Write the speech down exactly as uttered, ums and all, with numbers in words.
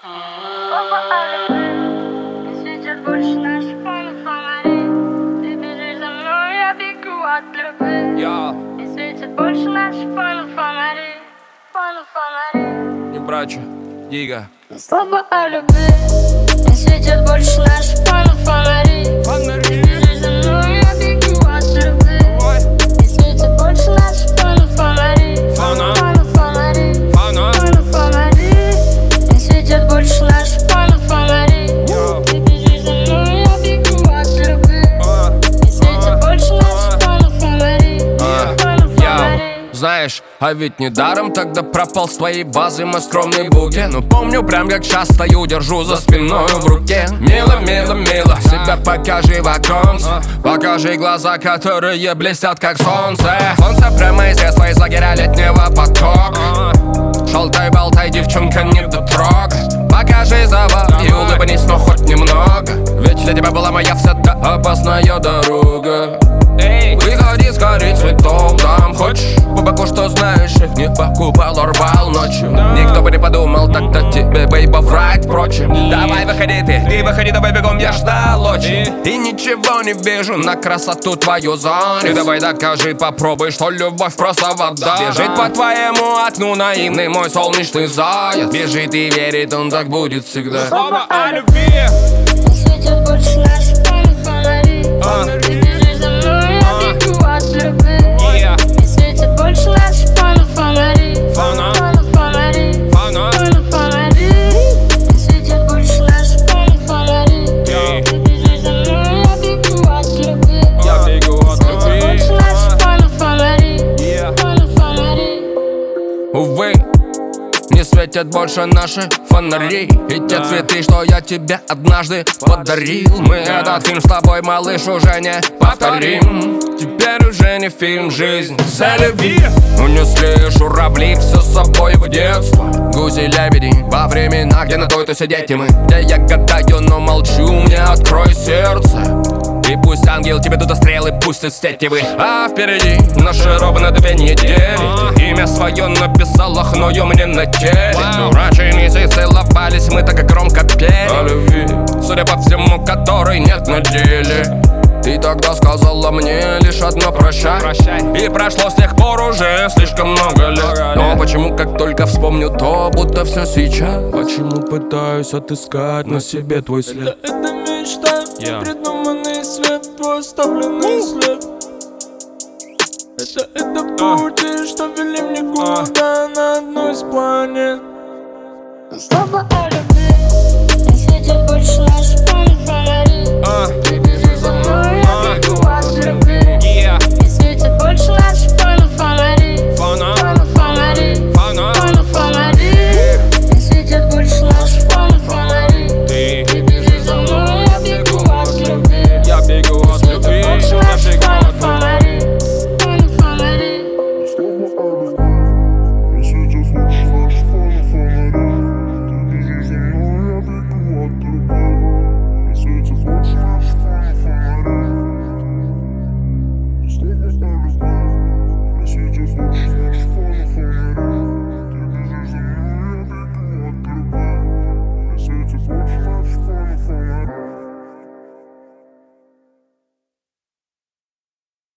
Слова о любви не светят больше наших фонов фонарей. Ты бежишь за мной, я бегу от любви. Yo. Не светят больше наших фонов фонарей. Фонов фонарей. Не брачу, Дига. Слова о любви не светят больше наших фонов фонарей. Ты бежишь за мной, я бегу от любви. Не светят больше наших фонов фонарей. Фона. Фонов фонарей. Фона. Фонов фонарей. Не светят больше наших фонов фонарей. Yo. Ты бежишь за мной, я бегу от любви. Не светят больше наших фонов фонарей. Фонов фонарей. Знаешь, а ведь недаром тогда пропал с твоей базы мой скромный букет. Но помню прям как сейчас стою, держу за спиной в руке. Мило, мило, мило, себя покажи в оконце. Покажи глаза, которые блестят как солнце. Солнце прямо из детства, из лагеря летнего потока. Шалтай-болтай, девчонка, не дотрогай. Покажи завод и улыбнись, но хоть немного. Ведь для тебя была моя вся та опасная дорога. Выходи скорей цветов, там хочешь по боку, что знаешь, их не покупал, а рвал ночью. Никто бы не подумал тогда тебе, бейба, врать, впрочем. Давай выходи ты, ты выходи, давай бегом, я ждал очень. И ничего не вижу на красоту твою зонь. Ты давай докажи, попробуй, что любовь просто вода. Бежит по твоему окну наивный мой солнечный заяц. Бежит и верит, он так будет всегда. Слова о любви не светят больше наших фонов фонарей. Ты бежишь за мной, я бегу от любви. Не светят больше наших фонов фонарей. Фона. Фонов фонарей. Фона. Фонов фонарей. Не светят больше наших фонов фонарей. Ты бежишь за мной, я бегу от любви. Я бегу от Не светят любви. больше наших фонов фонарей. Фонов фонарей. Увы, не светят больше наши фонари. И те цветы, что я тебе однажды подарил. Мы этот фильм с тобой, малыш, уже не повторим. Теперь уже не фильм, жизнь за любви. Унесли журавли все с собой в детство. Гуси-лебеди во времена, где на той-то сидеть и мы. Где я гадаю, но молчу, мне открой сердце. И пусть ангел тебе туда стрелы пустит стетевы. А впереди наши ровно две недели. Имя свое написала хною мне на теле. Раньше месяцы целовались, мы так громко пели о любви, судя по всему, которой нет на деле. Ты тогда сказала мне лишь одно прощай, прощай. И прошло с тех пор уже слишком много лет. Но почему, как только вспомню, то будто все сейчас. Почему пытаюсь отыскать на себе твой след? Это мечта, Yeah. придуманный свет, твой оставленный след. Это, это пути, что вели мне куда на одну из планет. Слова о любви не светят больше наших фонов фонарей.